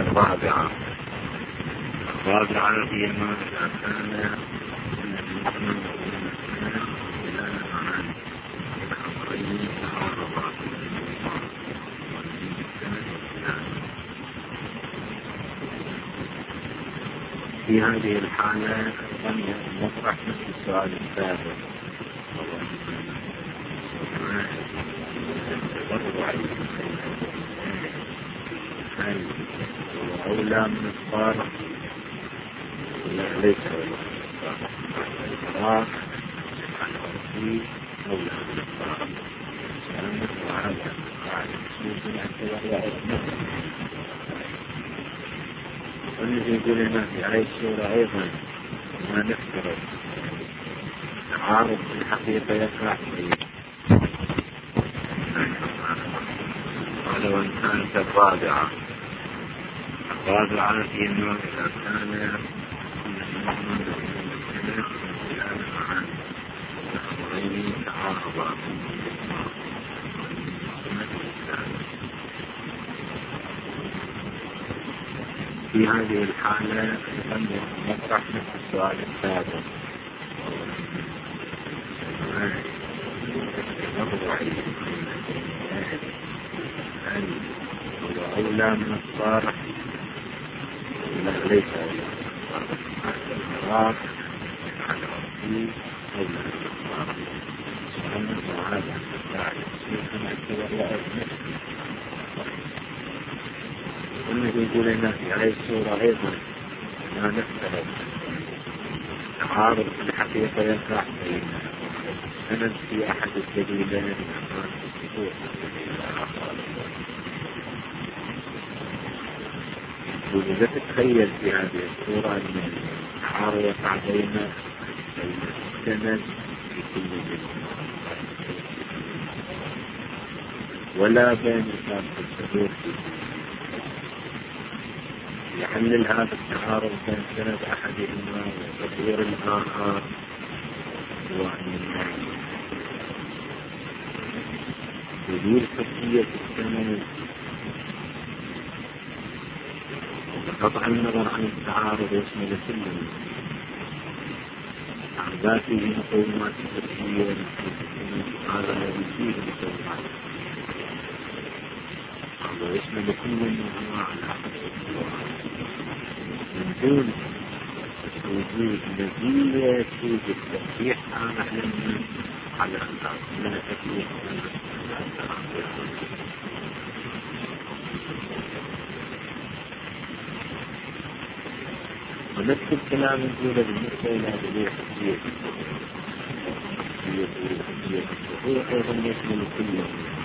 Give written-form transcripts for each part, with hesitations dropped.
الرابعة فيما إذا كان في هذه الحالة نطرح نفس السؤال السابق هل هو أولى من الصالح لا ليس الإقرار على الوكيل أولى من الصالح وهذا قاعد مسؤول عن والذي يقول لنا في هذه السورة أيضا ما نفترض تعارض في الحقيقة يقع فيه. قال وإن كانت الرابعة فيما إذا كان تعارضا في هذه الحالة نطرح نفس السؤال السابق هل هو أولى من الصالح لا ليس الإقرار على الوكيل أولى من الصالح وهذا قاعد مسؤول عن والذي يقول لنا في هذه السورة أيضا ما نفترض تعارض في الحقيقة يقع بين السند في أحد الدليلين وإذا تتخيل في هذه السورة أن التعارض يقع بين السند في كل منهم ولا بين الثبوت يحلل هذا التعارض بين سند أحدهما وتطوير الآخر وتدير خصية السند وقطع النظر عن التعارض يشمل كل عن ذاته مقومات الخصية هذا يزيد مقومات هذا يشمل كل من أنواع العقد من دون وجود نزيلة توجد التصحيح على أساس لا تكليف ونفس الكلام يقول بالنسبة إلى دليل حجية الظهور أيضا يشمل كله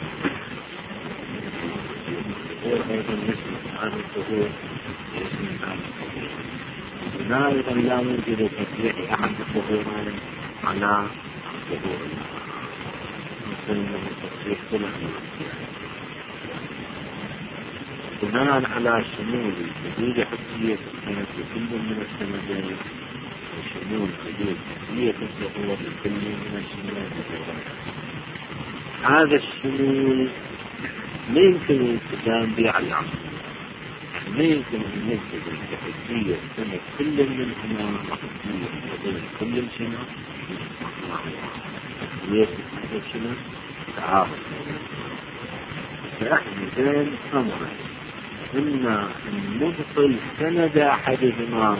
أيضا يشمل هذا الظهور يشمل هذا الظهور هنا أيضا لا يوجد تصحيح أحد الظهورين على الظهور مثل تصحيح كل بناء على شمول دليل حجية السند لكل من السندين وشمول دليل حجية الظهور لكل من السندين هذا الشمول لا يمكن الالتزام به على العمل ما يمكن أن نلتزم بحجية سند كل منهما حجية الظهور كل سنة حجية السند تعارض فإحنا بين أمرين إما أن نبطل سند أحدهما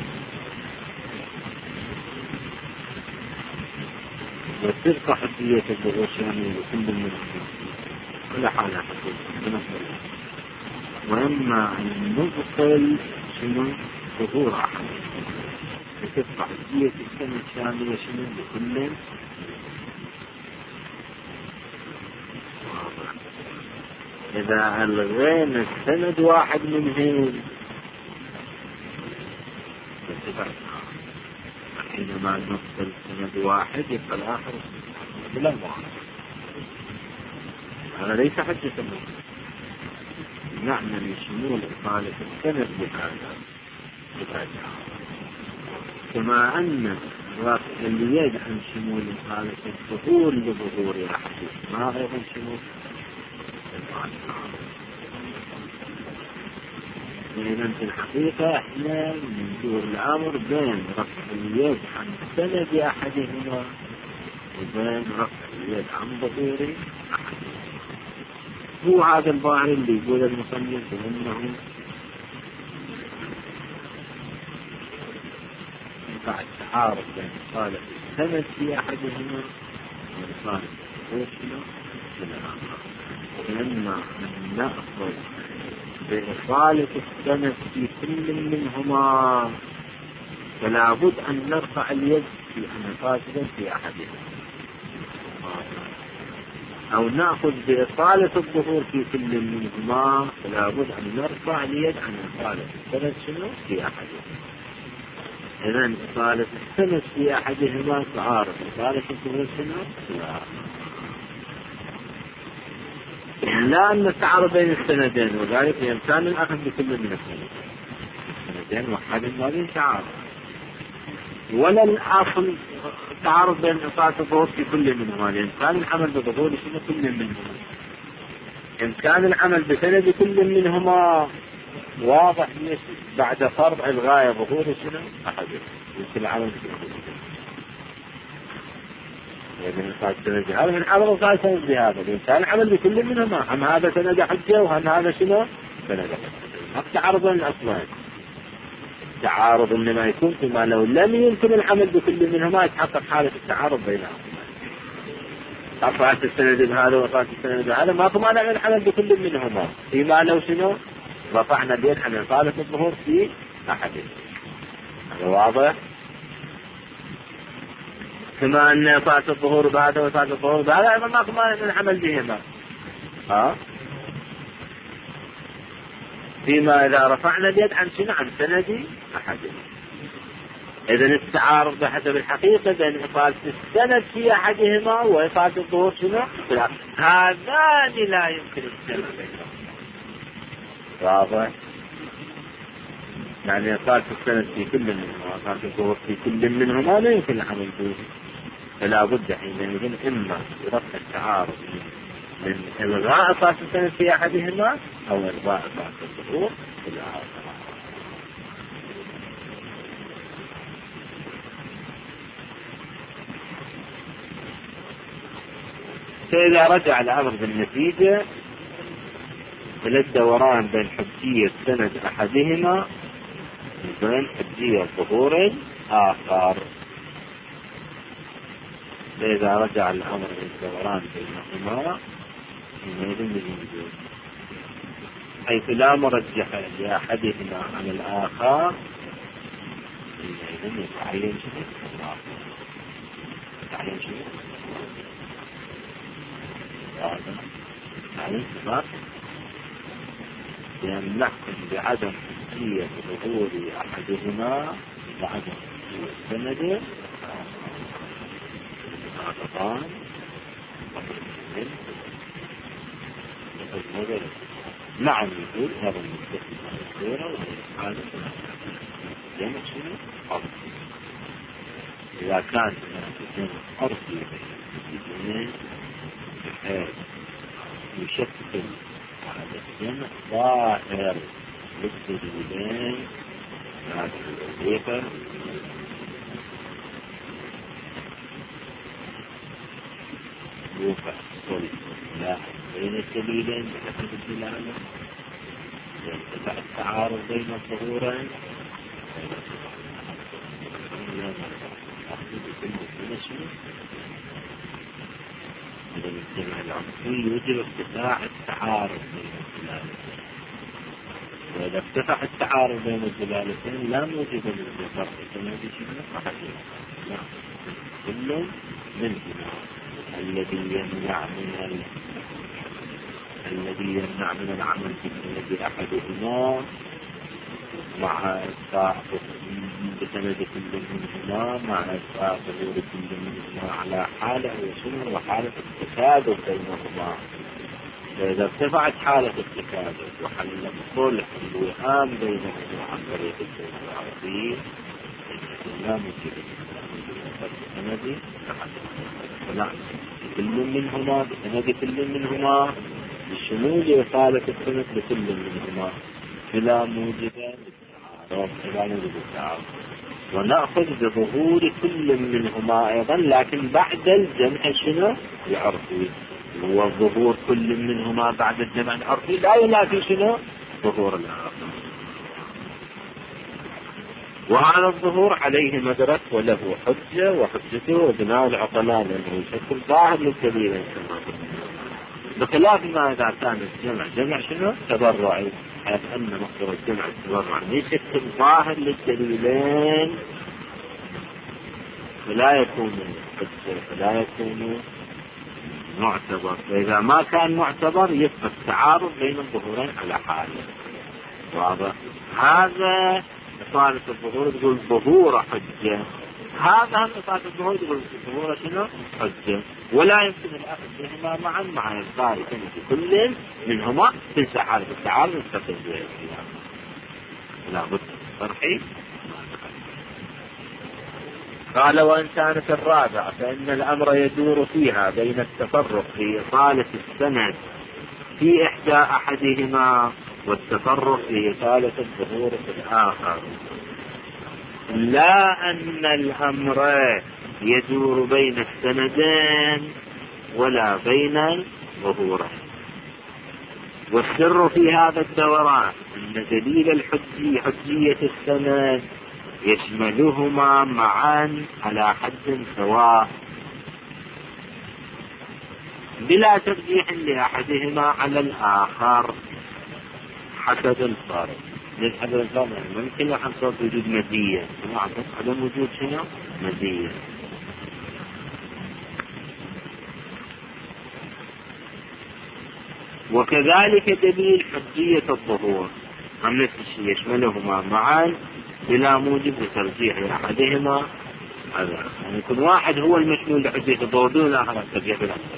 وتبقى حجية الظهور شاملة لكل منهما ولا حالة حجية وإما أن نبطل ظهور أحد وتبقى حجية السند شاملة لكل إذا ألغينا السند واحد منهم حينما نفصل سند واحد يبقى الآخر بلا واحد هذا ليس حجة المسلم نعمل شمول إطالة السند بهذا كما أن اللي يدعم شمول إطالة الظهور لظهور أحد ما أيضا شمول إذا في الحقيقة احنا ندور الأمر بين رفع اليد عن سند أحدهما وبين رفع اليد عن ظهور أحدهما. هو هذا الظاهر اللي يقول المصنف أنه يقع التعارض بين إصالة السند في أحدهما وإصالة الظهور في الآخر، وإما أن نأخذ بإصالة السند في كل منهما فلا بد أن نرفع اليد في أن فاسدا في أحدهما، أو نأخذ بإصالة الظهور في كل منهما فلا بد أن نرفع اليد عن إصالة السند شنو في أحدهما. إذن إصالة السند في أحدهما تعارض إصالة الظهور شنو في الآخر. لا أن التعارض بين السندين، وذلك بإمكان الأخذ بكل من السندين وحد ما بين تعارض، ولا الأصل تعارض بين إصالة الظهور في كل منهما، لإمكان العمل بظهور شنو كل منهما، إمكان العمل بسند كل منهما واضح بعد فرض الغاية ظهور شنو أحدهم يمكن العمل إذن إصالة السند هذا من عمل إصالة السند بهذا، الإنسان العمل بكل منهما، هم هذا سند حجة وهم هذا شنو سند حجة. التعارض بين الأصلين تعارض إنما يكون فيما لو لم يمكن العمل بكل منهما يتحقق حالة التعارض بينهما. رفعت السند بهذا ورفعت السند بهذا ما مانع من العمل بكل منهما، فيما لو شنو رفعنا اليد عن إصالة الظهور في أحدهم. هذا واضح. كما أن إصالة الظهور بهذا وإصالة الظهور بهذا ما مانع من العمل بهما، فيما إذا رفعنا اليد عن شنو عن سند أحدهم. إذن التعارض بحسب الحقيقة بين إصالة السند في أحدهما وإصالة الظهور شنو في الآخر، هذان لا يمكن الجمع بينهما. واضح؟ يعني إصالة السند في كل منهما وإصالة الظهور في كل منهما لا يمكن العمل به، فلا بد حينئذ إما برفع التعارض من إلغاء إصالة السند في أحدهما أو إلغاء إصالة الظهور في الآخر. فإذا رجع الأمر بالنتيجة إلى الدوران بين حجية سند أحدهما وبين حجية ظهور آخر، فإذا رجع الأمر بالدوران بينهما حيث لا مرجح لأحدهما عن الآخر يتعين شنو؟ يتعين شنو؟ يعني صفات لأن نحكم بعدم حجية ظهور أحدهما وعدم حجية سنده عطفان نعم يقول هذا المستثنى الصورة وهذا جمع شنو؟ أرض. إذا كان جمع أرضي بين بحيث يشكل هذا الجمع ظاهر للدليلين هذه الوظيفة يوقع الصلح لا بين الدليلين بحسب الدلالة، ينتفع التعارض بين الظهورين الجمع العقلي يوجب ارتفاع التعارض بين الدلالتين، وإذا ارتفع التعارض بين الدلالتين لا موجب للفرق كما بشبه أحدهما. كل منهما الذي يمنع من العمل بسند أحدهما مع إسقاط بسند كل منهما مع إسقاط ظهور كل منهما على حالة وشنو وحالة التكاذب بينهما. فإذا ارتفعت حالة التكاذب وحل الصلح الوئام بينهما عن طريق الدلالة لا موجب بسند أحدهما، كل منهما بسند كل منهما بشمول إصالة السند لكل منهما، بلا موجب للتعارض، ونأخذ بظهور كل منهما أيضا لكن بعد الجمع شنو العرفي. هو ظهور كل منهما بعد الجمع العرفي لا ينافي شنو ظهور الآخر. وهذا الظهور عليه مدرك وله حجة، وحجته وبناء العقلاء لأنه يشكل ظاهر للدليل بخلاف ما إذا كان الجمع جمع شنو تبرعي، حيث أن مصدر الجمع التبرع يشكل ظاهر للدليلين فلا يكون حجة فلا يكون معتبر. وإذا ما كان معتبر يبقى التعارض بين الظهورين على حاله. واضح؟ هذا إطالة الظهور تقول ظهور حجة، هذا هم إطالة الظهور تقول ظهور شنو حجة، ولا يمكن الأخذ بهما معا مع إبقاء كل منهما تنسى حالة التعارض وتستقل بها الخلاف. لا بد صرحي. قال وإن كانت الرابعة فإن الأمر يدور فيها بين التفرق في إطالة السند في إحدى أحدهما والتفرق في إطالة الظهور في الآخر، لا أن الأمر يدور بين السندين ولا بين الظهورين. والسر في هذا الدوران أن دليل حجية السند يشملهما معا على حد سواء بلا ترجيح لأحدهما على الآخر حسب الفارق. حسب الفارق ممكن يحصل وجود مزية، عدم وجود شنو مزية. وكذلك دليل حجية الظهور عن نفس الشيء يشملهما معا بلا موجب لترجيح أحدهما. هذا يعني كل واحد هو المشمول لحجية الظهور دون الآخر الترجيح بالأكثر.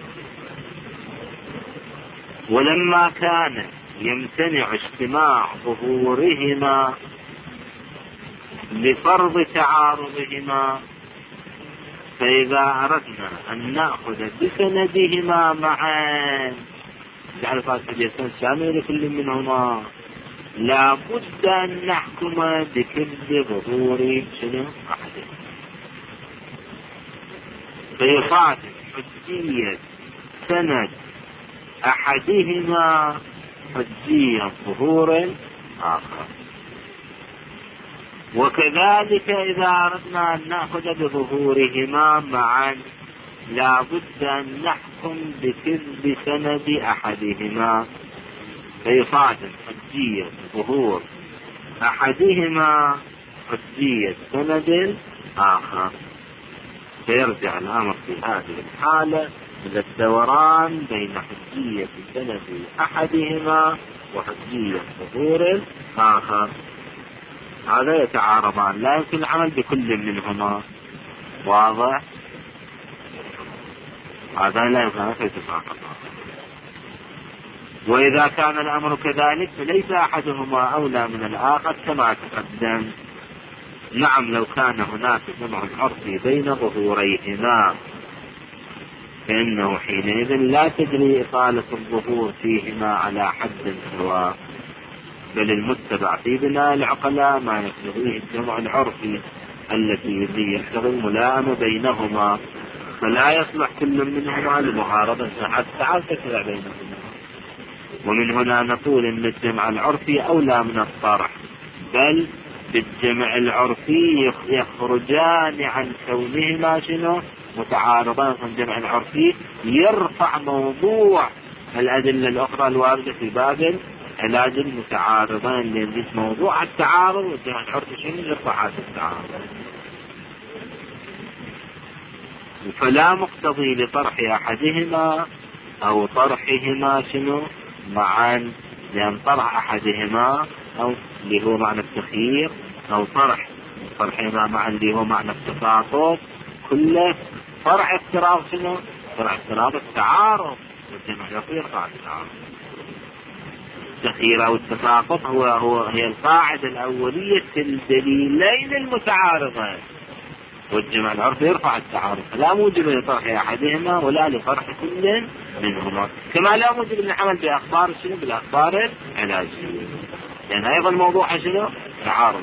ولما كان يمتنع اجتماع ظهورهما لفرض تعارضهما، فإذا أردنا أن نأخذ بسندهما معا جعل فاتح اليسان شامل لكل منهما لا بد أن نحكم بكل ظهور شنو أحدهما. فيصادف حجية سند أحدهما حجية ظهور آخر. وكذلك إذا أردنا أن نأخذ بظهورهما معا لا بد أن نحكم بكذب سند أحدهما، فيصادف حجية ظهور أحدهما حجية سند آخر، فيرجع الأمر في هذه الحالة إلى الدوران بين حجية سند أحدهما وحجية ظهور آخر. هذا يتعارضان لا يمكن العمل بكل منهما. واضح؟ هذا لا يمكن أن يتساقط. وإذا كان الأمر كذلك فليس أحدهما أولى من الآخر كما تقدم. نعم لو كان هناك جمع عرفي بين ظهوريهما فإنه حينئذ لا تجري إطالة الظهور فيهما على حد سواء، بل المتبع في بناء العقلاء ما يقتضيه الجمع العرفي التي يقتضي الملائمة بينهما، فلا يصلح كل منهما لمعارضة حتى تتبع بينهما. ومن هنا نقول ان الجمع العرفي اولى من الطرح، بل بالجمع العرفي يخرجان عن كونهما شنو متعارضان. في الجمع العرفي يرفع موضوع الأدلة الأخرى الواردة في باب علاج المتعارضين، لأن موضوع التعارض والجمع العرفي شنو يرفع هذا التعارض. فلا مقتضي لطرح أحدهما أو طرحهما شنو معا، لأن طرح أحدهما أو اللي هو معنى التخيير أو طرحهما معا اللي هو معنى التساقط كله فرع افتراض شنو؟ فرع افتراض التعارض، والجمع يرفع التعارض. التخيير أو التساقط هي القاعدة الأولية في الدليلين المتعارضين، والجمع العرفي يرفع التعارض، لا موجب لطرح أحدهما ولا لطرح كل منهما، كما لا موجب للعمل بأخبار شنو بالأخبار العلاجية، لأن أيضا موضوع شنو؟ تعارض.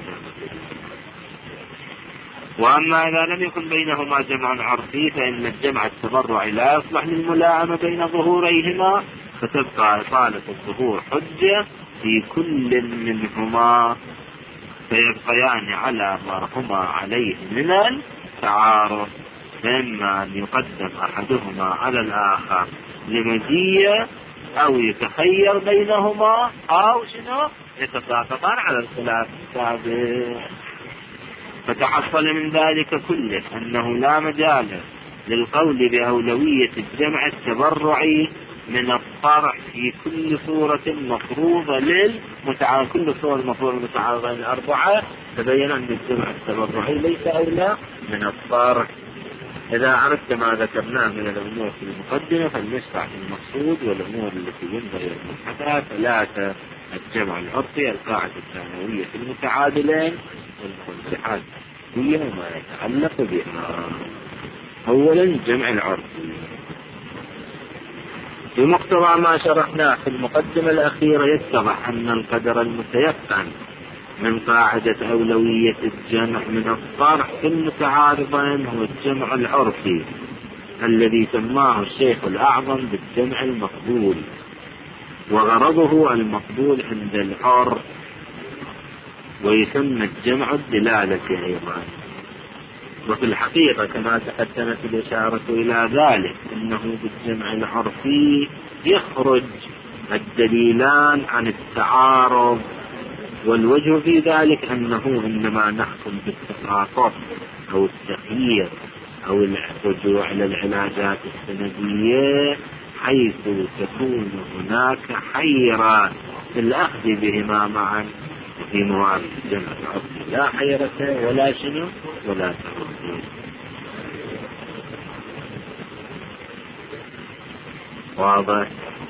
وأما إذا لم يكن بينهما جمع عرفي فإن الجمع التبرعي لا يصلح للملائمة بين ظهوريهما، فتبقى إطالة الظهور حجة في كل منهما، فيبقيان على ما هما عليه من التعارض، فإما أن يقدم أحدهما على الآخر لمزية، أو يتخير بينهما، أو شنو يتساقطان على الخلاف السابق. فتحصل من ذلك كله أنه لا مجال للقول بأولوية الجمع التبرعي من الطرح في كل صورة مفروضة كل صورة مفروضة للمتعارضين الأربعة، تبين أن الجمع التبرعي ليس أولى من الطرح. إذا عرفت ما ذكرناه من الأمور في المقدمة فلنشرع في المقصود والأمور التي ينبغي المبحثها. ثلاثة: الجمع العرفي، القاعدة الثانوية في المتعادلين، والمرجحات هي ما يتعلق بها. أولا الجمع العرفي، بمقتضى ما شرحناه في المقدمة الأخيرة يتضح أن القدر المتيقن من قاعدة أولوية الجمع من الطرح في المتعارضين هو الجمع العرفي الذي سماه الشيخ الأعظم بالجمع المقبول، وغرضه المقبول عند العرف، ويسمى الجمع الدلالة أيضا. وفي الحقيقة كما تقدمت الإشارة إلى ذلك أنه بالجمع العرفي يخرج الدليلان عن التعارض، والوجه في ذلك أنه إنما نحكم بالتساقط أو التخيير أو الرجوع إلى العلاجات السندية حيث تكون هناك حيرة في الأخذ بهما معا. في موارد الجمع العرفي لا حيرة ولا شنو ولا تردد. واضح؟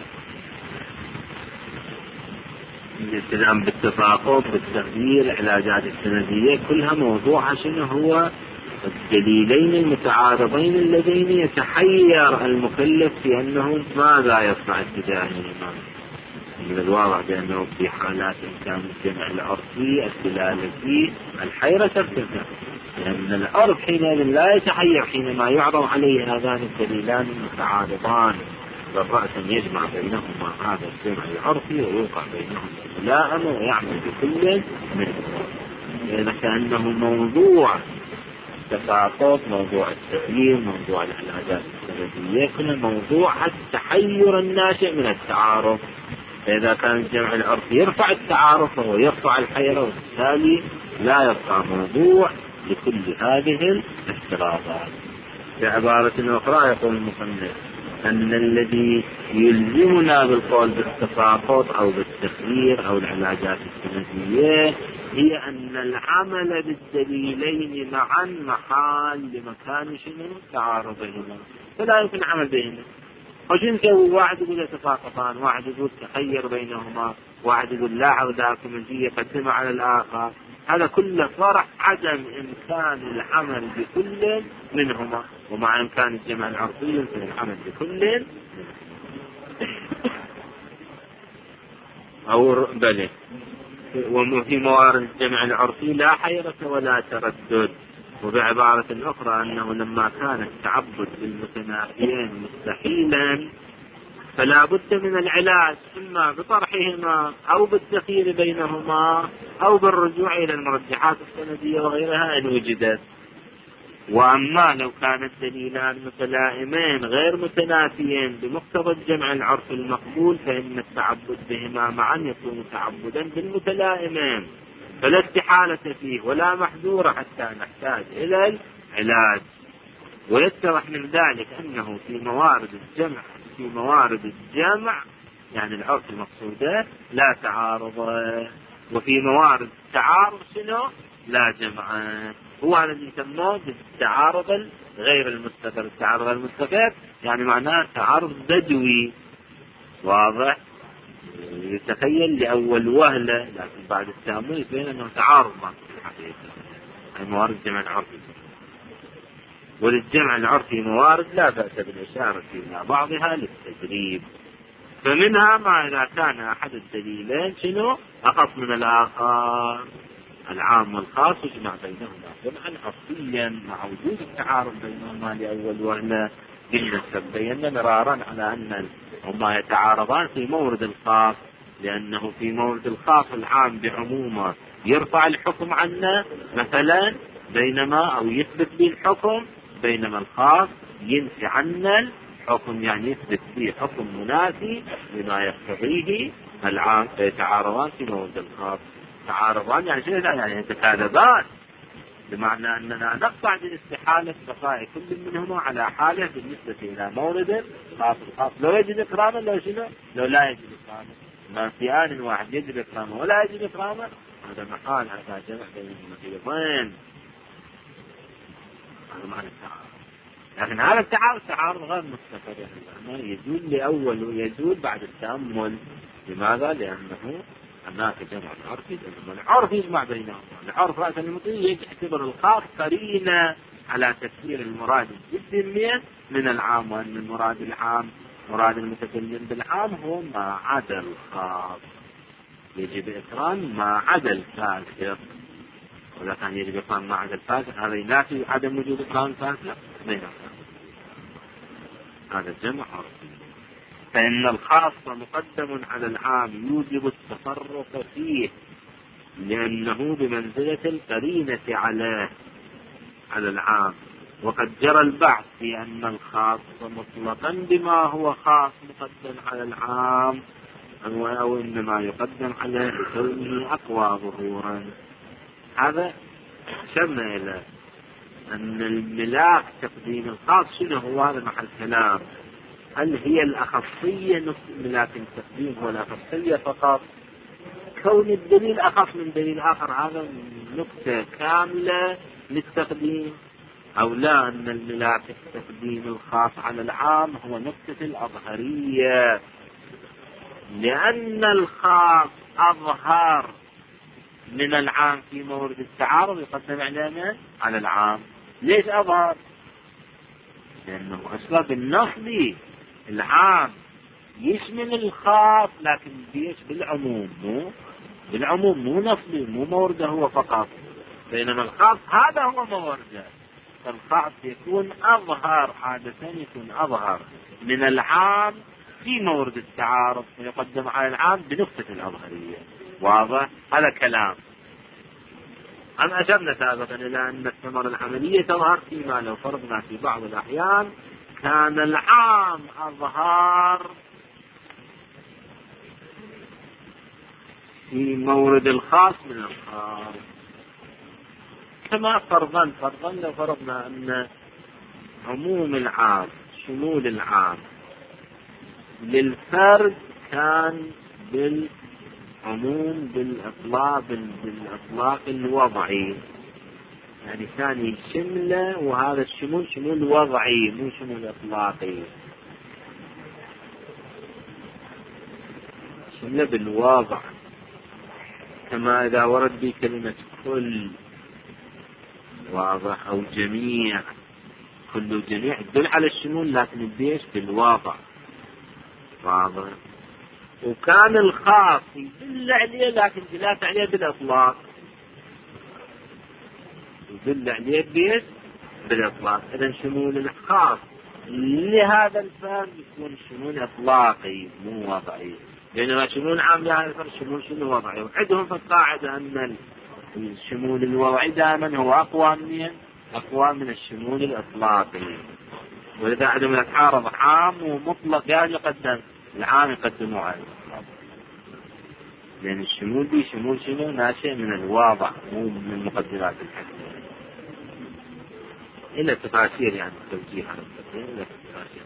الالتزام بالتساقط بالتغيير العلاجات السندية كلها موضوعها شنو هو؟ الدليلين المتعارضين اللذين يتحير المكلف في أنه ماذا يصنع اتجاههما. من الواضح بأنه في حالات إمكان الجمع العرفي الدلالة فيه الحيرة ترتفع، لأن العرف حينئذ لا يتحير حينما يعرض عليه هذان الدليلان المتعارضان، بل رأسا يجمع بينهما هذا الجمع العرفي ويوقع بينهما الملائمة ويعمل بكل منهما. لأن كأنه موضوع التساقط، موضوع التغيير، موضوع العلاجات السندية، كل موضوع التحير الناشئ من التعارض. فإذا كان الجمع العرفي يرفع التعارض فهو يرفع الحيرة، وبالتالي لا يبقى موضوع لكل هذه الافتراضات. بعبارة أخرى يقول المصنف أن الذي يلزمنا بالقول بالتساقط أو بالتخيير أو العلاجات السندية هي أن العمل بالدليلين معا محال لمكان شنو تعارضهما، فلا يمكن عمل بينهما. وش نسوي؟ واحد يقول يتساقطان، واحد يقول تخير بينهما، واحد يقول لا عودة مزية قدمها على الآخر. هذا كله فرع عدم إمكان العمل بكل منهما، ومع إمكان الجمع العرفي يمكن العمل بكل أو بله. وفي موارد الجمع العرفي لا حيرة ولا تردد. وبعبارة أخرى أنه لما كان التعبد بالمتنافيين مستحيلا فلا بد من العلاج، إما بطرحهما أو بالتخيير بينهما أو بالرجوع إلى المرجحات السندية وغيرها إن وجدت. وأما لو كان الدليلان متلائمين غير متنافيين بمقتضى الجمع العرفي المقبول فإن التعبد بهما معا يكون تعبدا بالمتلائمين، فلا استحالة فيه ولا محذورة حتى نحتاج إلى العلاج. ويتضح من ذلك أنه في موارد الجمع يعني العرف المقصودة لا تعارض، وفي موارد التعارض شنو؟ لا جمع. هو هذا اللي يسموه بالتعارض غير المستقر. التعارض المستقر يعني معناه تعارض بدوي واضح يتخيل لأول وهلة، لكن بعد التأمل يبين أنه تعارض ما في الحقيقة. موارد الجمع العرفي، وللجمع العرفي موارد لا بأس بالإشارة إلى بعضها للتدريب. فمنها ما إذا كان أحد الدليلين شنو أخص من الآخر، العام والخاص يجمع بينهما جمعا أصليا مع وجود التعارض بينهما لأول وهلة. قلنا بينا مرارا على أن هما يتعارضان في مورد الخاص، لأنه في مورد الخاص العام بعمومه يرفع الحكم عنا مثلا، بينما أو يثبت به الحكم، بينما الخاص ينفي عنا الحكم، يعني يثبت به حكم منافي لما يقتضيه العام، فيتعارضان في مورد الخاص. تعارضان يعني شيء، يعني يتكاذبان، بمعنى أننا نقطع باستحالة بقاء كل منهما على حاله بالنسبة إلى مورد خاص. الخاص لو يجب إكراما لو شنو، لو لا يجب إكراما، ما في آن واحد يجب إكراما ولا يجب إكراما، هذا محال، هذا جمع بين النقيضين، هذا معنى التعارض. لكن هذا التعارض غير مستقر، يعني يزول لأول ويزول بعد التأمل. لماذا؟ لأنه هناك جمع عرفي، العرف يجمع بينهما. العرف رأس المطيع يعتبر الخاص قرينة على تفسير المراد الجزئي من العام، وأن المراد العام مراد المتكلم بالعام هو ما عدا الخاص، يجب إكرام ما عدا الفاسق. وإذا كان يجب إكرام ما عدا الفاسق هذا ينافي عدم وجود إكرام الفاسق بينهما. هذا الجمع عرفي. فإن الخاص مقدم على العام يوجب التصرف فيه، لأنه بمنزلة القرينة على العام. وقد جرى البحث في أن الخاص مطلقا بما هو خاص مقدم على العام، أو إنما يقدم عليه بكونه أقوى ظهورا. هذا شرنا إلى أن الملاك تقديم الخاص شنو هو، هذا محل كلام. هل هي الأخصية ملاك التقديم هو الأخصية فقط، كون الدليل أخص من دليل آخر، هذا نقطة كاملة للتقديم، أو لا أن الملاك التقديم الخاص على العام هو نقطة الأظهرية، لأن الخاص أظهر من العام في مورد التعارض يقدم على العام. ليش أظهر؟ لأنه أصلا بالنصب العام يشمل الخاص، لكن بيش بالعموم مو نصبي، مو مورده هو فقط، بينما الخاص هذا هو مورده. فالخاص يكون أظهر، عادة يكون أظهر من العام في مورد التعارض، فيقدم على العام بنقطة الأظهرية. واضح هذا كلام. أم أشرنا سابقا إلى أن الثمرة العملية تظهر فيما لو فرضنا في بعض الأحيان كان العام أظهر في مورد الخاص من الخاص، كما فرضا لو فرضنا أن عموم العام شمول العام للفرد كان بالعموم بالإطلاق الوضعي، يعني ثاني شملة، وهذا الشمول شمول وضعي مو شمول إطلاقي، شملة بالوضع. كما إذا ورد به كلمة كل، واضح، أو جميع، كل وجميع تدل على الشمول، لكن الديش بالوضع، واضح. وكان الخاص يدل عليه لكن دلالة عليه بالإطلاق، يدل عليه بيش بالإطلاق. إذن شمول الخاص لهذا الفرد يكون شمول إطلاقي مو وضعي، بينما شمول عام لهذا الفرد شمول شنو وضعي. وعندهم في القاعدة أن الشمول الوضعي دائما هو أقوى من الشمول الإطلاقي. ولذا عندما يتعارض عام ومطلق يعني يقدم العام يقدمه على الإطلاق، لأن الشمول دي شمول شنو ناشئ من الواضع مو من مقدمات الحكم. إلا تفاسير يعني التوجيه على التقديم، إلا تفاسير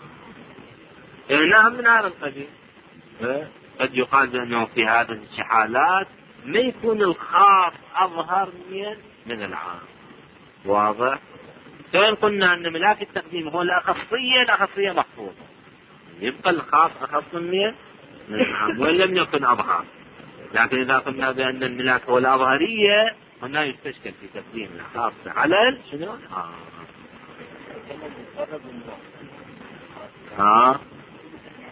نعم من هذا القبيل. قد يقال بأنه في هذه الحالات ما يكون الخاص أظهر من العام، واضح. فإن قلنا أن ملاك التقديم هو الأخصية محفوظة، يبقى الخاص أخص من العام وإن لم يكن أظهر. لكن إذا قلنا بأن الملاك هو الأظهرية هنا يستشكل في تقديم الخاص على شنو؟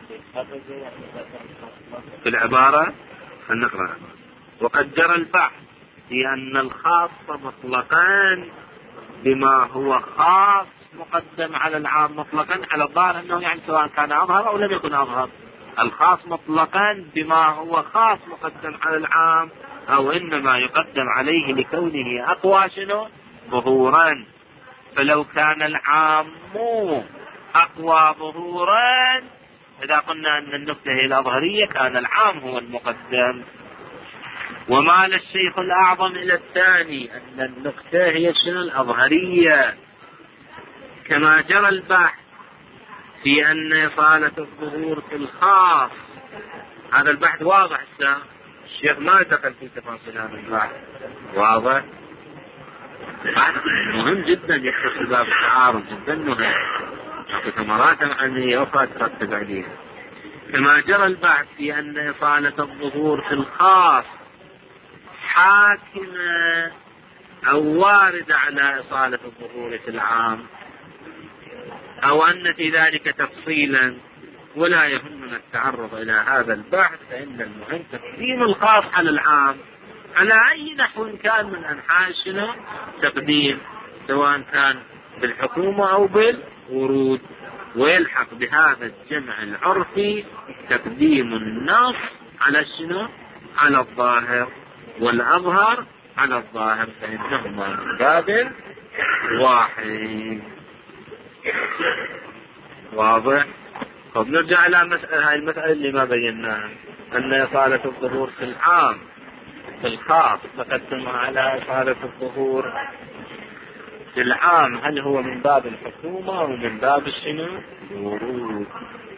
في العبارة نقرأ. وقد جرى البحث في أن الخاص مطلقا بما هو خاص مقدم على العام مطلقا، على الظاهر أنه يعني سواء كان أظهر أو لم يكن أظهر. الخاص مطلقا بما هو خاص مقدم على العام، أو إنما يقدم عليه لكونه أقوى شنو ظهورا. فلو كان العام أقوى ظهورا، إذا قلنا أن النكتة هي الأظهرية، كان العام هو المقدم. ومال الشيخ الأعظم إلى الثاني، أن النكتة هي شنو الأظهرية، كما جرى البحث في أن إصالة الظهور في الخاص. هذا البحث واضح. الشيخ ما دخل في تفاصيل هذا البحث، واضح. بحث مهم جدا يختص باب التعارض، جدا مهم، ثمرات عملية أخرى ترتب عليها. كما جرى البحث في أن إصالة الظهور في الخاص حاكمة أو واردة على إصالة الظهور في العام، أو أن في ذلك تفصيلا، ولا يهمنا التعرض إلى هذا البحث، فإن المهم تقديم الخاص على العام على أي نحو كان من أنحاء شنو تقديم، سواء كان بالحكومة أو بالورود. ويلحق بهذا الجمع العرفي تقديم النص على شنو على الظاهر، والأظهر على الظاهر، فإنهما من باب واحد. واضح. طب نرجع إلى هاي المسألة اللي ما بيناها، أن إصالة الظهور في العام في الخاص تقدم على إصالة الظهور في العام، هل هو من باب الحكومة أو من باب شنو الورود؟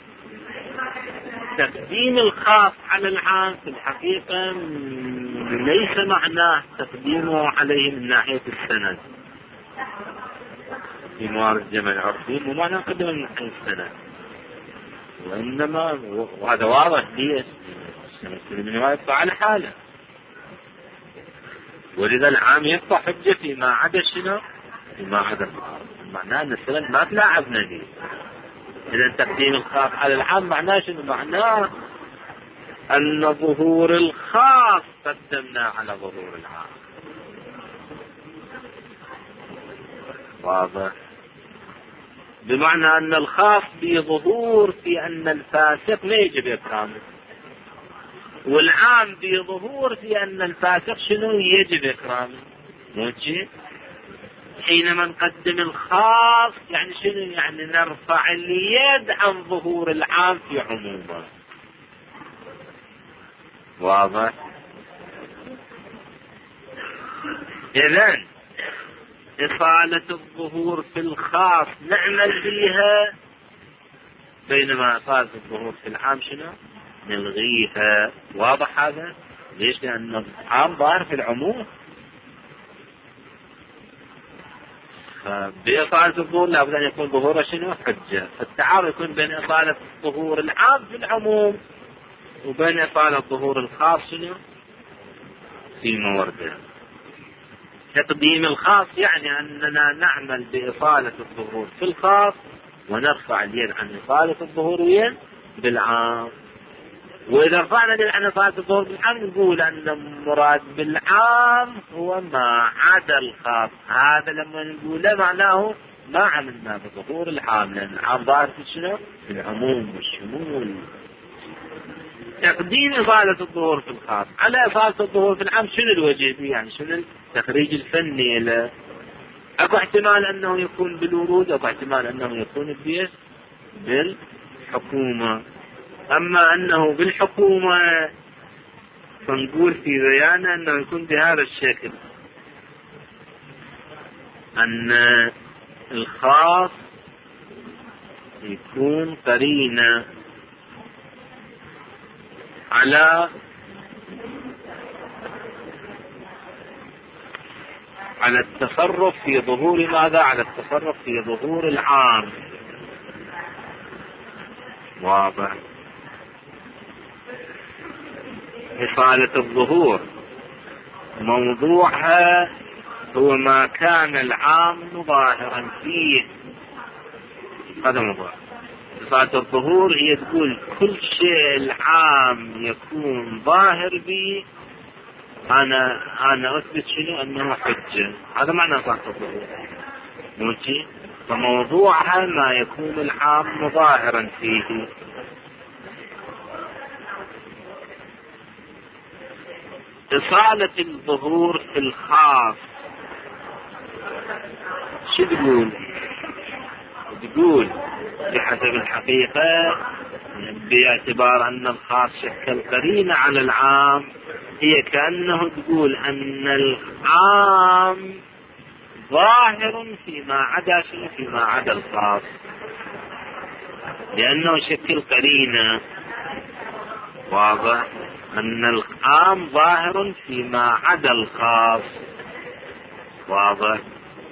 تقديم الخاص على العام في الحقيقة ليس معناه تقديمه عليه من ناحية السند في موارد جمع العرفي، مو معناه نقدمه من ناحية السند، وإنما وهذا واضح ليش السند يبقى على حاله، ولذا العام يبقى حجة فيما عدا شنو فيما عدا معناه أن السند ما تلاعبنا به. إذا تقديم الخاص على العام معناه شنو؟ معناه أن ظهور الخاص قدمنا على ظهور العام. واضح. بمعنى أن الخاص بظهور في أن الفاسق لا يجب إكرامه، والعام بظهور في أن الفاسق شنو يجب إكرامه. ماشي. حينما نقدم الخاص يعني شنو؟ يعني نرفع اليد عن ظهور العام في عمومه. واضح. إذن إصالة الظهور في الخاص نعمل بها، بينما إصالة الظهور في العام شنو نلغيها. واضح هذا؟ ليش؟ لأن العام ظاهر في العموم، بإصالة الظهور لابد أن يكون ظهور شنو حجة. فالتعارض يكون بين إصالة الظهور العام في العموم وبين إصالة الظهور الخاص شنو في مورده. تقديم الخاص يعني أننا نعمل بإصالة الظهور في الخاص ونرفع اليد عن إصالة الظهور بالعام. وإذا رفعنا اليد عن إصالة الظهور بالعام نقول أن المراد بالعام هو ما عدا الخاص. هذا لما نقول معناه ما عملنا بظهور العام، لأن العام ظاهر في شنو في العموم والشمول. تقديم إصالة الظهور في الخاص على إصالة الظهور في العام، شنو الوجه فيه؟ يعني شنو التخريج الفني له؟ أكو احتمال أنه يكون بالورود، أكو احتمال أنه يكون بالحكومة. أما أنه بالحكومة فنقول في بيانه أنه يكون بهذا الشكل، أن الخاص يكون قرينة على التصرف في ظهور ماذا؟ على التصرف في ظهور العام. واضح. إصالة الظهور موضوعها هو ما كان العام ظاهرا فيه، هذا موضوع. إصالة الظهور هي تقول كل شيء العام يكون ظاهر بي أنا أثبت شنو أنه حجة. هذا معنى إصالة الظهور. ماشي. فموضوعها ما يكون العام ظاهرا فيه. إصالة الظهور في الخاص شو تقول؟ تقول بحسب الحقيقة باعتبار أن الخاص شكل قرينة على العام، هي كأنه تقول أن العام ظاهر فيما عدا شنو؟ فيما عدا الخاص، لأنه شكل قرينة. واضح أن العام ظاهر فيما عدا الخاص. واضح.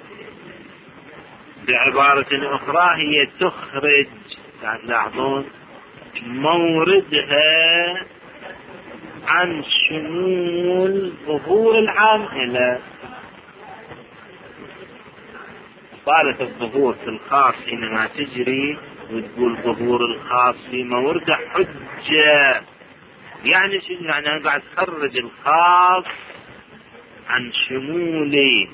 بعبارة أخرى هي تخرج، تلاحظون، موردها عن شمول ظهور العام إلى إصالة الظهور في الخاص حينما تجري وتقول ظهور الخاص في مورده حجة. يعني شنو؟ يعني أنا قاعد تخرج الخاص عن شمول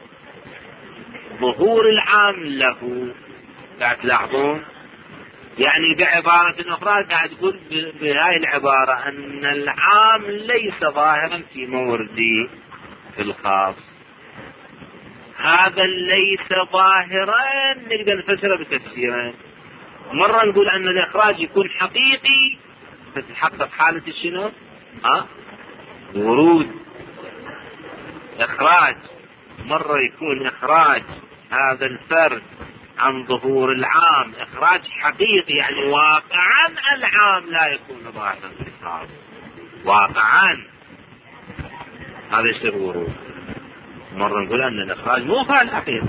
ظهور العام له. قاعد تلاحظون؟ يعني بعبارة أخرى قاعد تقول بهاي العبارة أن العام ليس ظاهرا في موردي في الخاص. هذا ليس ظاهرا نقدر نفسره بتفسيرين. مرة نقول أن الإخراج يكون حقيقي فتتحقق حالة شنو؟ ورود إخراج. مرة يكون إخراج هذا الفرد عن ظهور العام إخراج حقيقي، يعني واقعا العام لا يكون ظاهرا في الخاص واقعا. هذا يصير ورود. مرة نقول أن الإخراج مو فعل حقيقي،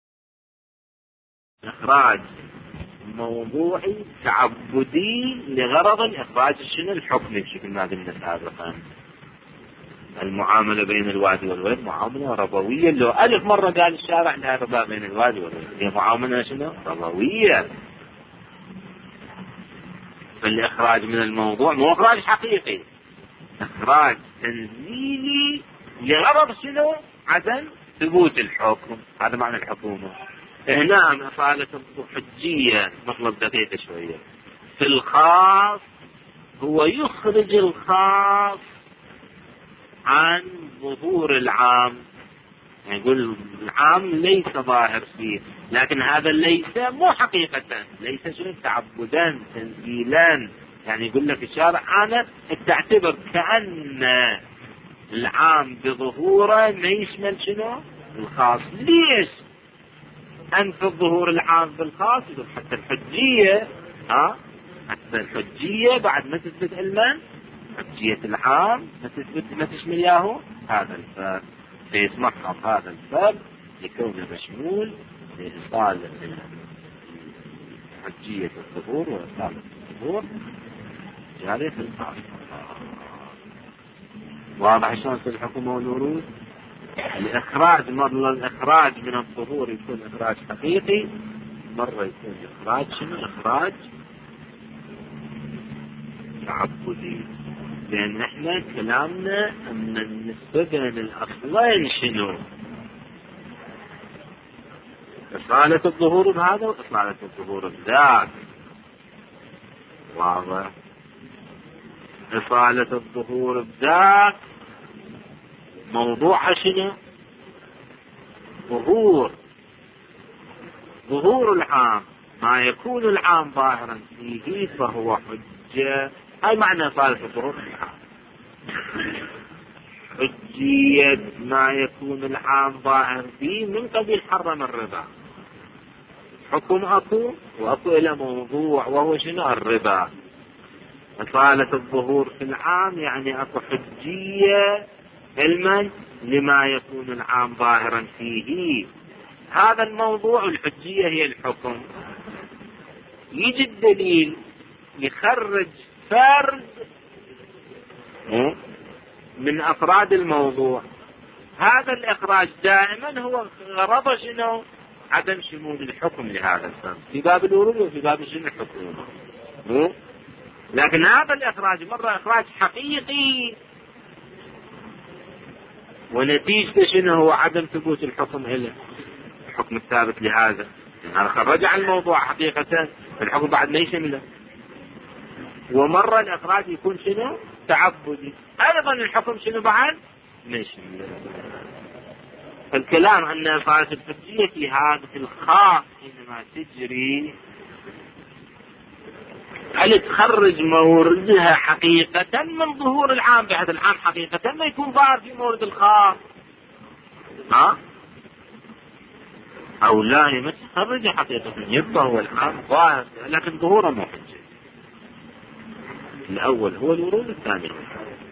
إخراج موضوعي تعبدي لغرض إخراج شنو؟ الحكم، بشكل ما قلنا سابقا. المعاملة بين الوادي والولد معاملة ربوية. لو 1000 مرة قال الشارع لا ربا بين الوادي والولد، هي معاملة شنو؟ ربوية. فالإخراج من الموضوع مو إخراج حقيقي، إخراج تنزيلي لغرض شنو؟ عدم ثبوت الحكم. هذا معنى الحكومة. هنا إصالة الحجية مطلب دقيقة شوية. في الخاص هو يخرج الخاص عن ظهور العام، يعني يقول العام ليس ظاهر فيه، لكن هذا ليس مو حقيقة، ليس شنو؟ تعبدا تنزيلا. يعني يقول لك الشارع أنا تعتبر كأن العام بظهوره ما يشمل شنو؟ الخاص. ليش أنفذ ظهور العام بالخاص؟ يقول حتى الحجية حتى الحجية بعد ما تثبت علما حجية العام ما تشمل ياهو هذا الفرد، فيسمحهم هذا الفرد لكونه مشمول لإصالة حجية الظهور وإصالة الظهور جارية الخاص. واضح شلون في الحكومة والورود؟ الإخراج مرة الإخراج من الظهور يكون إخراج حقيقي، مرة يكون إخراج شنو؟ إخراج تعبدي. لأن احنا كلامنا أن النسبة بين الأصلين شنو؟ إصالة الظهور بهذا وإصالة الظهور بذاك. واضح. إصالة الظهور بذاك موضوعها شنو؟ ظهور العام، ما يكون العام ظاهرا فيه فهو حجة. هاي معنى إصالة الظهور العام. حجية ما يكون العام ظاهر فيه من قبيل حرم الربا. حكم أكو وأكو إلى موضوع وهو شنو؟ الربا. إصالة الظهور في العام يعني أكو حجية علما لما يكون العام ظاهرا فيه. هذا الموضوع الحجية هي الحكم. يجي الدليل يخرج فرد من أفراد الموضوع. هذا الإخراج دائما هو غرضه شنو؟ عدم شمول الحكم لهذا الصنف في باب الورود وفي باب شنو الحكم. لكن هذا الإخراج مرة إخراج حقيقي ونتيجة شنو هو عدم ثبوت الحكم له، الحكم الثابت لهذا. هذا خرج عن الموضوع حقيقة، الحكم بعد ما يشمله. ومرة الإخراج يكون شنو تعبدي، أيضا الحكم شنو بعد ما يشمله. الكلام أن صارت الحجية في هذا الخاص حينما تجري هل تخرج موردها حقيقة من ظهور العام، بحيث العام حقيقة ما يكون ظاهر في مورد الخاص، أو لا هي ما تخرج حقيقة، يبقى هو العام ظاهر لكن ظهوره مو حجة. الأول هو الورود، الثاني هو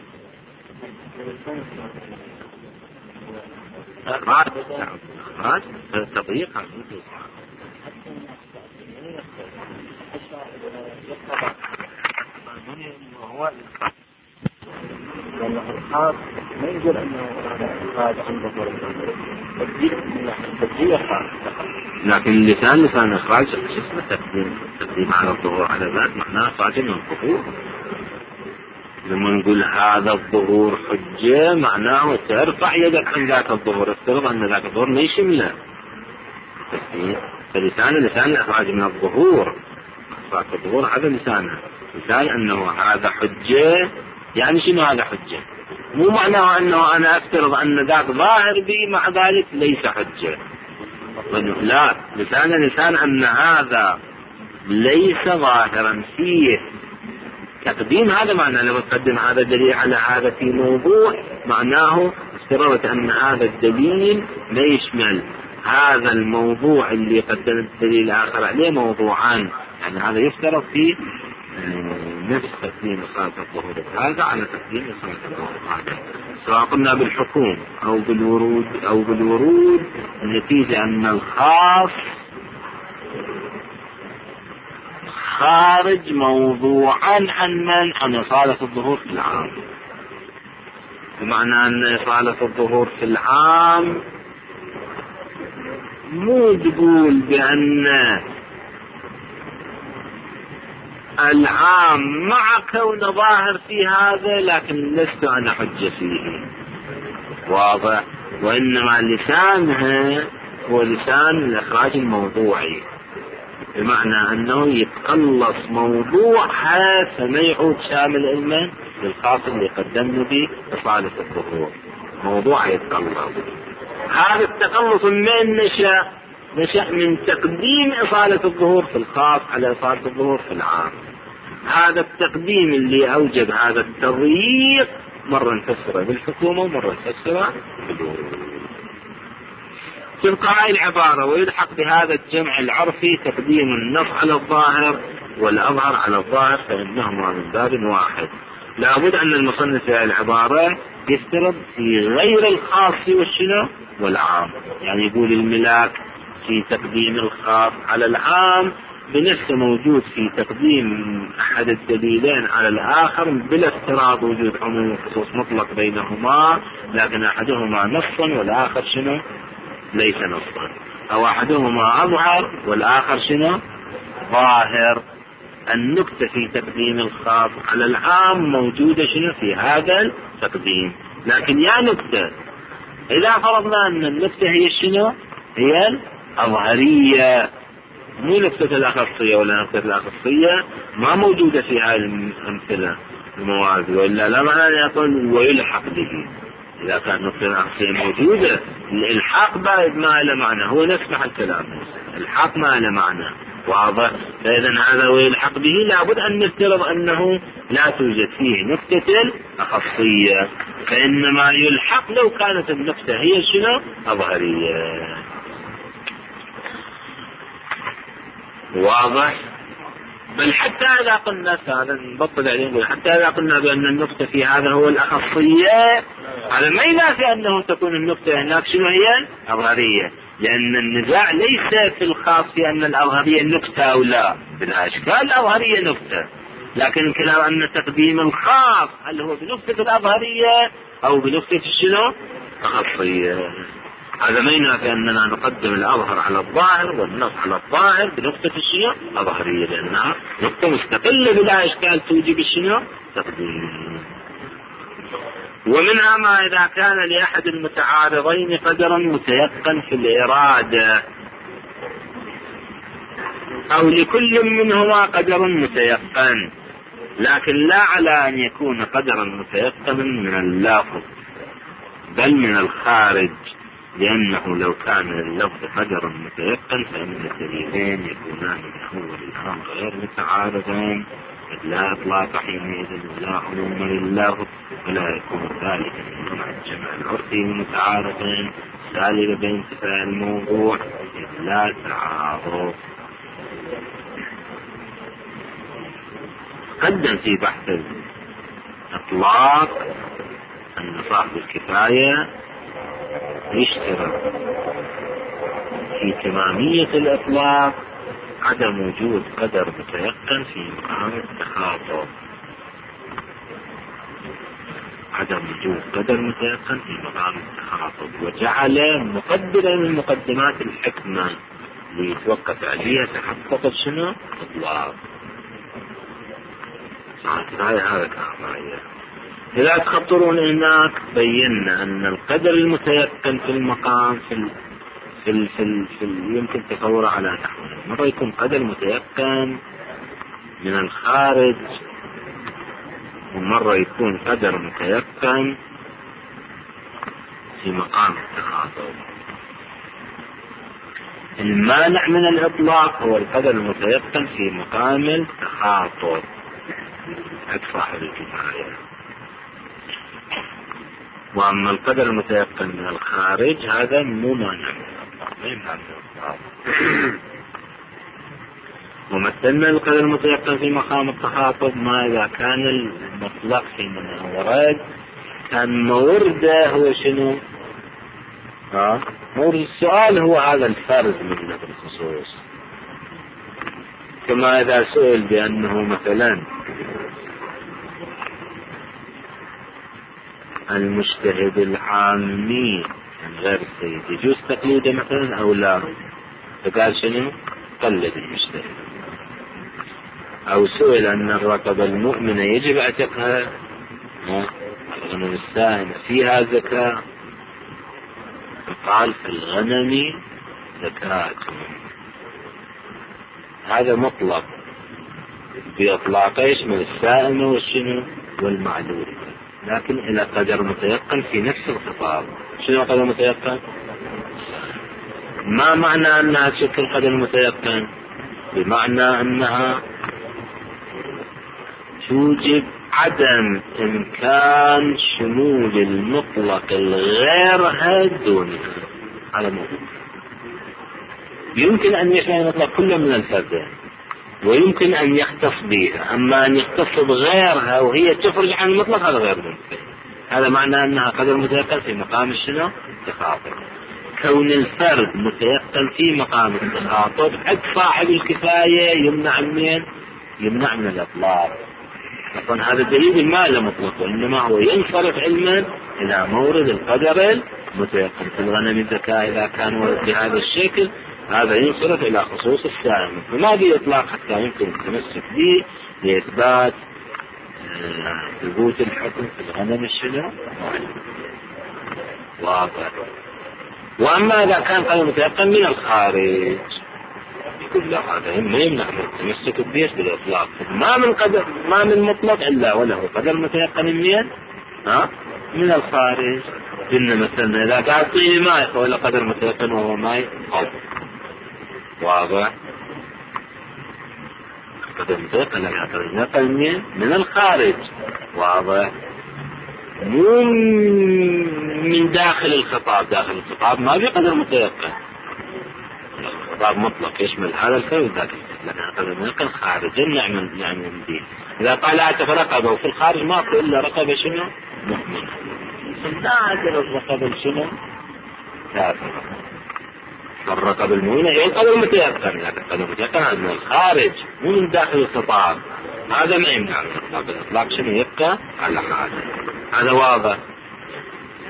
إخراج تضييق عن وجود. لأن الخاص ما يقول أنه إخراج عن ظهور التجزية خاص، لكن اللسان لسان إخراج شو اسمه تقديم على الظهور على ذات معناه إخراج من الظهور. لما نقول هذا الظهور حجة معناه ترفع يدك عن ذاك الظهور، افترض أن ذاك الظهور ما يشمله. فلسان الإخراج من الظهور، إخراج الظهور هذا لسانه. مثال أنه هذا حجة، يعني شنو هذا حجة؟ مو معناه أنه أنا أفترض أن ذاك ظاهر بي مع ذلك ليس حجة. لا، لسان أن هذا ليس ظاهرا فيه تقديم. هذا معناه لما تقدم هذا الدليل على هذا في موضوع معناه افترضت أن هذا الدليل لا يشمل هذا الموضوع اللي قدم الدليل الآخر عليه موضوعان، يعني هذا يفترض في نفس تقديم صلاة الظهور هذا على تقديم صلاة الظهور هذا، سواء قلنا بالحكوم أو بالورود النتيجة أن الخاص خارج موضوعا عن إصالة الظهور في العام. بمعنى أن إصالة الظهور في العام مو تقول بأن العام مع كون ظاهر في هذا لكن لست أنا حجة فيه، واضح؟ وإنما لسانها هو لسان الإخراج الموضوعي، بمعنى أنه يتقلص موضوعها فما يعود شامل علما للخاص اللي قدمنا به إصالة الظهور، موضوع يتقلص. هذا التقلص من نشأ من تقديم إصالة الظهور في الخاص على إصالة الظهور في العام. هذا التقديم اللي أوجب هذا التضييق مرة نفسره بالحكومة ومرة نفسره بالورود. تلقاء العبارة ويلحق بهذا الجمع العرفي تقديم النص على الظاهر والأظهر على الظاهر فإنهما من باب واحد. لابد أن المصنف في العبارة يفترض في غير الخاص والشنو والعام، يعني يقول الملاك في تقديم الخاص على العام بنفسه موجود في تقديم أحد الدليلين على الآخر بلا افتراض وجود عموم وخصوص مطلق بينهما، لكن أحدهما نصا والآخر شنو ليس نصا، أو أحدهما أظهر والآخر شنو ظاهر. النكتة في تقديم الخاص على العام موجودة شنو في هذا التقديم، لكن يا نكتة إذا فرضنا أن النكتة هي شنو هي الأظهرية مو نكتة الأخصية، ولا نكتة الأخصية ما موجودة في هذه الأمثلة الموازي، وإلا لا معنى أن يقول ويلحق به. إذا كانت نكتة الأخصية موجودة الإلحاق بعد ما له معنى، هو نفس محل كلام الحاق ما له معنى واضح. فإذا هذا ويلحق به لابد أن نفترض أنه لا توجد فيه نكتة الأخصية، فإنما يلحق لو كانت النكتة هي شنو أظهرية. واضح؟ بل حتى إذا قلنا هذا نبطل عليه، حتى إذا قلنا بأن النكتة في هذا هو الأخصية هذا ما ينافي أنه تكون النكتة هناك شنو هي أظهرية، لأن النزاع ليس في الخاص في أن الأظهرية نكتة أو لا، بالأشكال الأظهرية نكتة، لكن الكلام أن تقديم الخاص هل هو بنكتة الأظهرية أو بنكتة شنو أخصية. هذا ما ينافي أننا نقدم الأظهر على الظاهر والنص على الظاهر بنقطة الشنو الظهرية، لأنها نقطة مستقلة بلا إشكال توجب الشنو تقديم. ومنها ما إذا كان لأحد المتعارضين قدر متيقن في الإرادة أو لكل منهما قدر متيقن، لكن لا على أن يكون قدرا متيقنا من اللفظ بل من الخارج، لأنه لو كان اللفظ قدرا متيقن فإن الدليلين يكونان من أول الأمر غير متعارضين، لا إطلاق حينئذ ولا عموم لللفظ، ولا يكون ذلك من نوع الجمع العرفي المتعارضين سالب بانتفاء الموضوع لا تعارض. قدم في بحث الإطلاق أن صاحب الكفاية يشترط في تمامية الإطلاق عدم وجود قدر متيقن في مقام التخاطب، عدم وجود قدر متيقن في مقام التخاطب، وجعل مقدرا من مقدمات الحكمة ليتوقف عليها تحقق شنو إطلاق هذا كفاية. إذا تخطرون هناك بينا أن القدر المتيقن في المقام في يمكن تصوره على نحوين، مرة يكون قدر متيقن من الخارج، ومرة يكون قدر متيقن في مقام التخاطب. المانع من الإطلاق هو القدر المتيقن في مقام التخاطب حق صاحب الكفاية، وأما القدر المتيقن من الخارج هذا مو مانع من الإطلاق. ومثلنا القدر المتيقن في مقام التخاطب ما إذا كان المطلق في من ورد كان مورده هو شنو؟ مورد السؤال هو هذا الفرد من الخصوص، كما إذا سئل بأنه مثلا المجتهد العامي غير السيد يجوز تقليده مثلا أو لا، فقال شنو؟ قلد المجتهد. أو سئل أن الرقبة المؤمنة يجب اعتقها، الغنم السائمة فيها زكاة، فقال في الغنم زكاة. هذا مطلق بإطلاق يشمل السائمة والشنو والمعلول، لكن إلى قدر متيقن في نفس الخطاب. شنو قدر متيقن؟ ما معنى أنها تشكل قدر متيقن؟ بمعنى أنها توجب عدم إمكان شمول المطلق الغيرها دونها. على موضوع يمكن أن يشمل المطلق كله من الفردين، ويمكن أن يختص بها، أما أن يختص بغيرها وهي تخرج عن المطلق هذا غير ممكن. هذا معنى أنها قدر متيقن في مقام الشنو؟ التخاطب. كون الفرد متيقن في مقام التخاطب حق صاحب الكفاية يمنع من يمنع من الإطلاق. طبعا هذا دليل ما له مطلق، وإنما هو ينصرف علما إلى مورد القدر المتيقن. في الغنم الزكاة إذا كان ورد بهذا الشكل هذا ينصرف إلى خصوص السائمة، فما به إطلاق حتى يمكن التمسك به لإثبات ثبوت الحكم في الغنم الشنو واضح. وأما إذا كان قدر متيقن من الخارج يقول لا، هذا ما يمنع من التمسك به بالإطلاق. ما من مطلق إلا وله قدر متيقن من الخارج. إن مثلا إذا قال طيب ماء فهو قدر متيقن وهو ماء قوي واضح. قدر متيقن لكن قدر متيقن من الخارج واضح، مو من داخل الخطاب. داخل الخطاب ما بقدر متيقن، الخطاب مطلق يشمل هذا الفرد وذاك، لكن قدر متيقن خارج نعمل به. إذا قال أعتق رقبة وفي الخارج ما أقول إلا رقبة شنو مؤمنة، نادر الرقبة شنو كافر. فالرقبة المؤمنة هي القدر المتيقن، لكن القدر المتيقن هذا من الخارج مو من داخل الخطاب، هذا ما يمنع من الإطلاق. الإطلاق شنو يبقى على حاله. هذا واضح.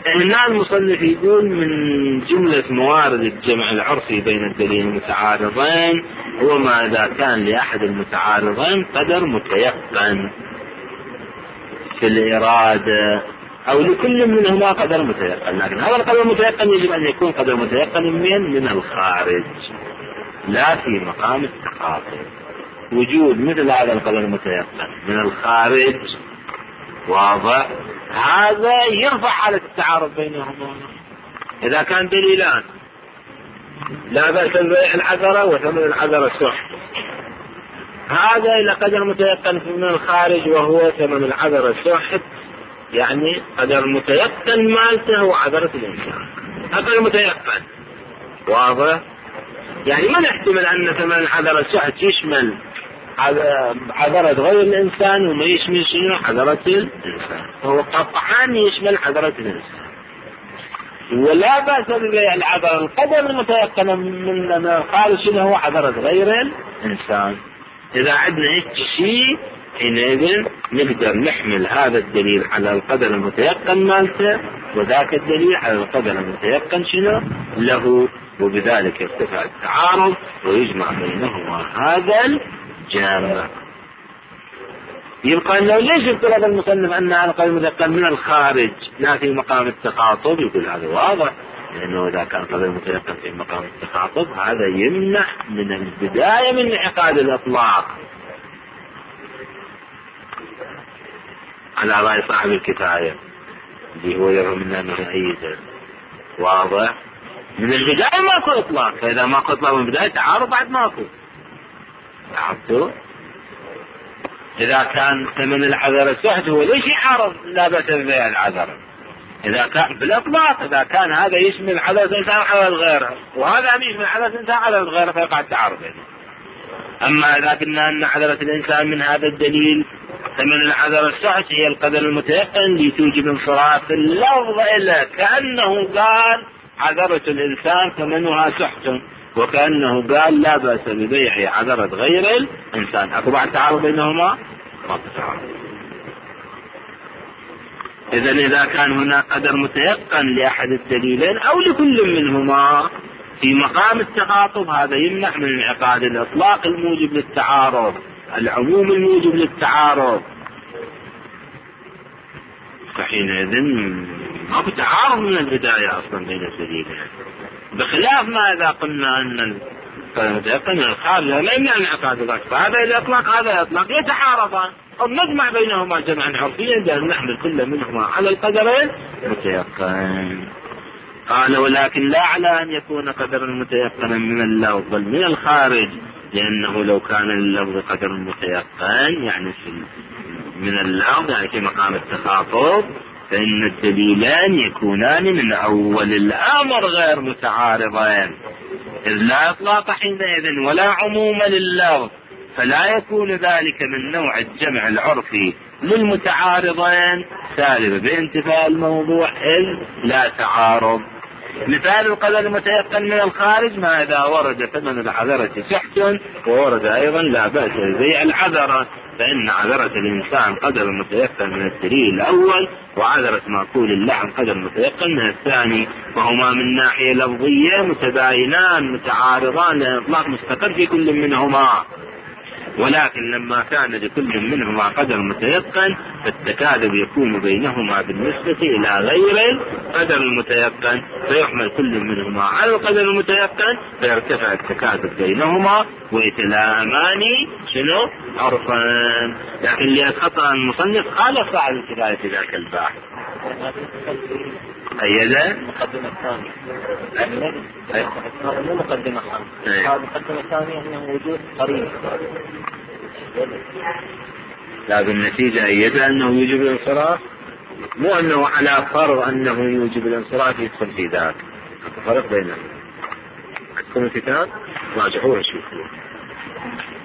هنا المصنف يقول من جملة موارد الجمع العرفي بين الدليل المتعارضين هو ما إذا كان لأحد المتعارضين قدر متيقن في الإرادة أو لكل منهما قدر متيقن، لكن هذا القدر المتيقن يجب أن يكون قدر متيقن من الخارج لا في مقام التخاطب. وجود مثل هذا القدر المتيقن من الخارج واضح، هذا يرفع حالة التعارض بينهما. إذا كان دليلان لا بأس ببيع العذرة وثمن العذرة سحت، هذا إلى قدر متيقن من الخارج وهو ثمن العذرة سحت، يعني قدر متيقن مالته وعذرة الإنسان قدر متيقن واضح. يعني ما نحتمل أن ثمن العذرة سحت يشمل عذرة غير الإنسان وما يشمل شنو عذرة الإنسان، هو قطعا يشمل عذرة الإنسان. ولا بأس ببيع العذرة القدر المتيقن من الخارج شنو هو عذرة غير الإنسان. إذا عندنا هيك شيء حينئذ نقدر نحمل هذا الدليل على القدر المتيقن مالته وذاك الدليل على القدر المتيقن شنو له، وبذلك يرتفع التعارض ويجمع بينهما هذا الجامع. يبقى انه ليش افترض المصنف ان هذا القدر المتيقن من الخارج لا في مقام التخاطب؟ يقول هذا واضح، لانه اذا كان قدر متيقن في مقام التخاطب هذا يمنع من البداية من انعقاد الاطلاق على رأي صاحب الكفاية اللي هو يرى منا انه يؤيده. واضح، من البداية ماكو اطلاق، فاذا ماكو اطلاق من البداية تعارض بعد ماكو. لاحظتوا؟ اذا كان ثمن العذرة سحت هو ليش يعارض لا بأس ببيع العذرة؟ اذا كان بالاطلاق اذا كان هذا يشمل عذرة الانسان على الغير وهذا يشمل عذرة الانسان على الغير فيقع التعارض. اما اذا قلنا ان عذرة الانسان من هذا الدليل ثمن العذرة السحت هي القدر المتيقن لتوجب انصراف اللفظ إلى كأنه قال عذرة الإنسان ثمنها سحت، وكأنه قال لا بأس ببيع عذرة غير الإنسان. أكو بعد تعارض بينهما؟ ما تعارض. إذا كان هناك قدر متيقن لأحد الدليلين أو لكل منهما في مقام التخاطب هذا يمنع من انعقاد الإطلاق الموجب للتعارض، العموم الموجب للتعارض، فحينئذ ما في تعارض من البداية أصلا بين الدليلين، بخلاف ما إذا قلنا أن المتيقن الخارج لا يمنع انعقاد ذلك، فهذا الإطلاق هذا إطلاق يتعارضان أو نجمع بينهما جمعا عرفيا بأن نحمل كل منهما على القدرين متيقن. قال ولكن لا على أن يكون قدرا متيقنا من اللفظ بل من الخارج، لأنه لو كان اللفظ قدر متيقن يعني من اللفظ يعني في مقام التخاطب فإن الدليلان يكونان من أول الأمر غير متعارضين، إذ لا إطلاق حينئذ ولا عموم لللفظ، فلا يكون ذلك من نوع الجمع العرفي للمتعارضين سالبا بانتفاء الموضوع إذ لا تعارض. مثال القدر المتيقن من الخارج ما إذا ورد ثمن العذرة سحت وورد أيضا لا بأس ببيع العذرة، فإن عذرة الإنسان قدر متيقن من الدليل الأول وعذرة مأكول اللحم قدر متيقن من الثاني، وهما من ناحية لفظية متباينان متعارضان لإطلاق مستقر في كل منهما، ولكن لما كان لكل منهما قدر متيقن فالتكاذب يكون بينهما بالنسبة إلى غير القدر المتيقن، فيحمل كل منهما على القدر المتيقن فيرتفع التكاذب بينهما ويتلامان شنو عرفان. لكن اللي خطأ المصنف قال صاحب الكفاية في ذاك البحث أيضا المقدمة الثانية هذا مو مقدمة خامسة، هذا المقدمة الثانية أنه وجود قريب، لا بالنتيجة أيضا أنه يوجب الانصراف، مو أنه على فرض أنه يوجب الانصراف يدخل في ذاك، فرق بينهم. عندكم الكتاب راجعوه شوفوا.